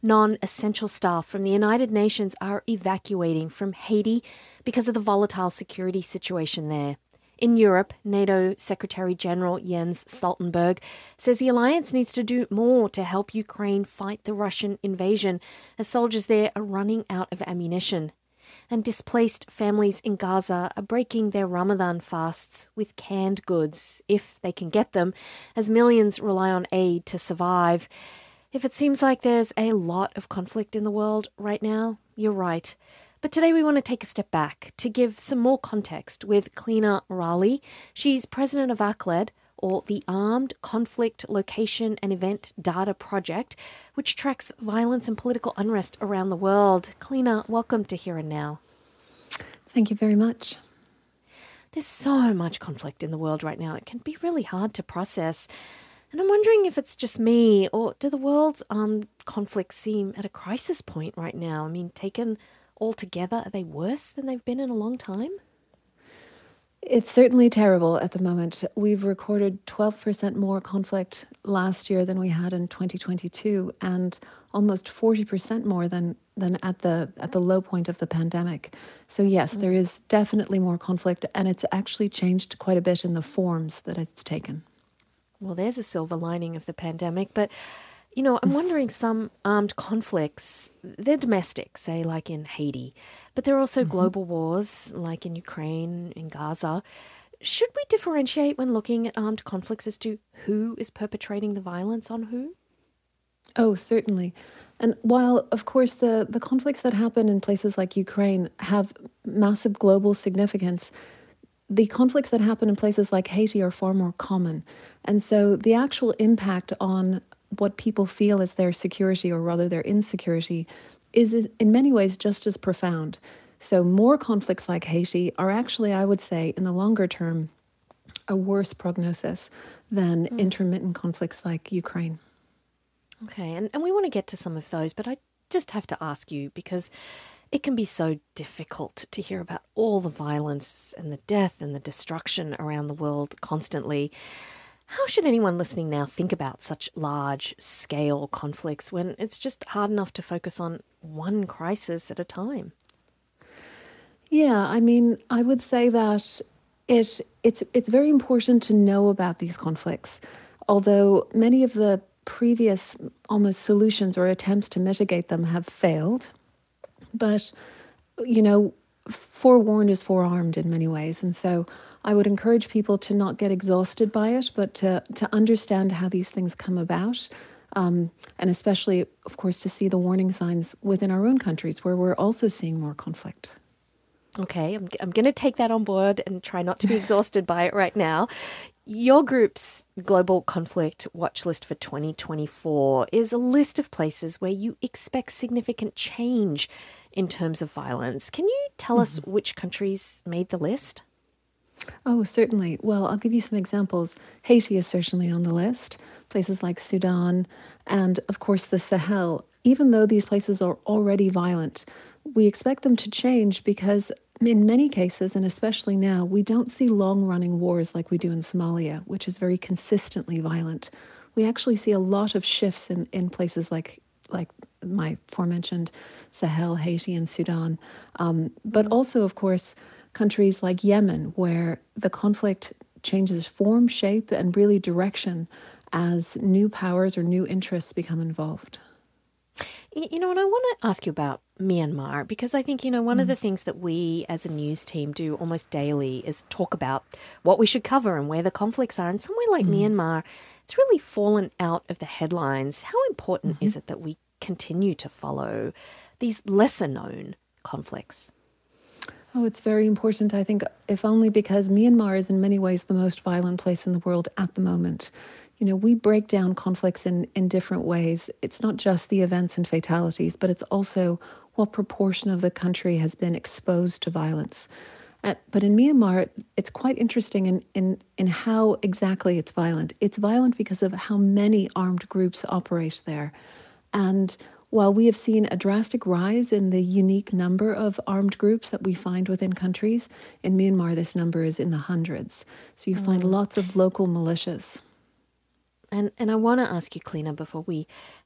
Non-essential staff from the United Nations are evacuating from Haiti because of the volatile security situation there. In Europe, NATO Secretary-General Jens Stoltenberg says the alliance needs to do more to help Ukraine fight the Russian invasion, as soldiers there are running out of ammunition. And displaced families in Gaza are breaking their Ramadan fasts with canned goods, if they can get them, as millions rely on aid to survive. If it seems like there's a lot of conflict in the world right now, you're right. But today we want to take a step back to give some more context with Clina Raleigh. She's president of ACLED, or the Armed Conflict Location and Event Data Project, which tracks violence and political unrest around the world. Clina, welcome to Here and Now. Thank you very much. There's so much conflict in the world right now. It can be really hard to process. And I'm wondering if it's just me, or do the world's armed conflicts seem at a crisis point right now? I mean, taken all together, are they worse than they've been in a long time? It's certainly terrible at the moment. We've recorded 12% more conflict last year than we had in 2022, and almost 40% more than at the low point of the pandemic. So yes, there is definitely more conflict, and it's actually changed quite a bit in the forms that it's taken. Well, there's a silver lining of the pandemic, but I'm wondering, some armed conflicts, they're domestic, say like in Haiti, but there are also global wars like in Ukraine, in Gaza. Should we differentiate when looking at armed conflicts as to who is perpetrating the violence on who? Oh, certainly. And while, of course, the conflicts that happen in places like Ukraine have massive global significance, the conflicts that happen in places like Haiti are far more common. And so the actual impact on what people feel as their security, or rather their insecurity, is in many ways just as profound. So more conflicts like Haiti are actually, I would say, in the longer term, a worse prognosis than intermittent conflicts like Ukraine. Okay, and we want to get to some of those, but I just have to ask you, because it can be so difficult to hear about all the violence and the death and the destruction around the world constantly. How should anyone listening now think about such large-scale conflicts when it's just hard enough to focus on one crisis at a time? Yeah, I mean, I would say that it's very important to know about these conflicts, although many of the previous almost solutions or attempts to mitigate them have failed. But, forewarned is forearmed in many ways. And so I would encourage people to not get exhausted by it, but to understand how these things come about. And especially, of course, to see the warning signs within our own countries where we're also seeing more conflict. Okay, I'm going to take that on board and try not to be exhausted by it right now. Your group's Global Conflict Watch List for 2024 is a list of places where you expect significant change in terms of violence. Can you tell us which countries made the list? Oh, certainly. Well, I'll give you some examples. Haiti is certainly on the list. Places like Sudan and, of course, the Sahel. Even though these places are already violent, we expect them to change because in many cases, and especially now, we don't see long-running wars like we do in Somalia, which is very consistently violent. We actually see a lot of shifts in places like my aforementioned Sahel, Haiti, and Sudan. But also, of course, countries like Yemen, where the conflict changes form, shape, and really direction as new powers or new interests become involved. And I want to ask you about Myanmar, because I think, one of the things that we as a news team do almost daily is talk about what we should cover and where the conflicts are. And somewhere like Myanmar, it's really fallen out of the headlines. How important is it that we continue to follow these lesser known conflicts? Oh, it's very important, I think, if only because Myanmar is in many ways the most violent place in the world at the moment. We break down conflicts in different ways. It's not just the events and fatalities, but it's also what proportion of the country has been exposed to violence. But in Myanmar, it's quite interesting in how exactly it's violent. It's violent because of how many armed groups operate there. And while we have seen a drastic rise in the unique number of armed groups that we find within countries, in Myanmar, this number is in the hundreds. So you find lots of local militias. And I want to ask you, Clina, before we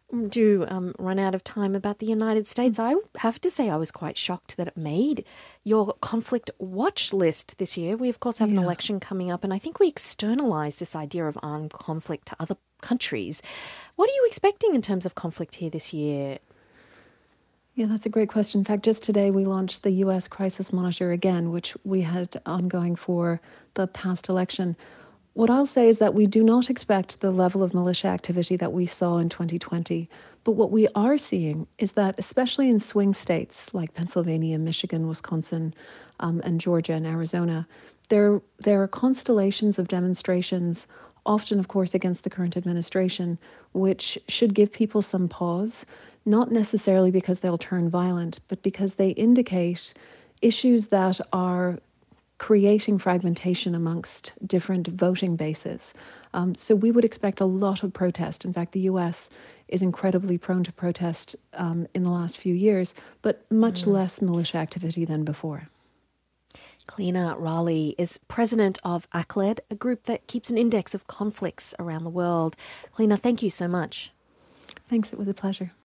do run out of time about the United States. I have to say I was quite shocked that it made your conflict watch list this year. We, of course, have an Yeah. election coming up, and I think we externalise this idea of armed conflict to other countries. What are you expecting in terms of conflict here this year? Yeah, that's a great question. In fact, just today we launched the US Crisis Monitor again, which we had ongoing for the past election. What I'll say is that we do not expect the level of militia activity that we saw in 2020. But what we are seeing is that, especially in swing states like Pennsylvania, Michigan, Wisconsin, and Georgia and Arizona, there are constellations of demonstrations, often, of course, against the current administration, which should give people some pause, not necessarily because they'll turn violent, but because they indicate issues that are creating fragmentation amongst different voting bases. So we would expect a lot of protest. In fact, the US is incredibly prone to protest in the last few years, but much less militia activity than before. Cliona Raleigh is president of ACLED, a group that keeps an index of conflicts around the world. Cliona, thank you so much. Thanks, it was a pleasure.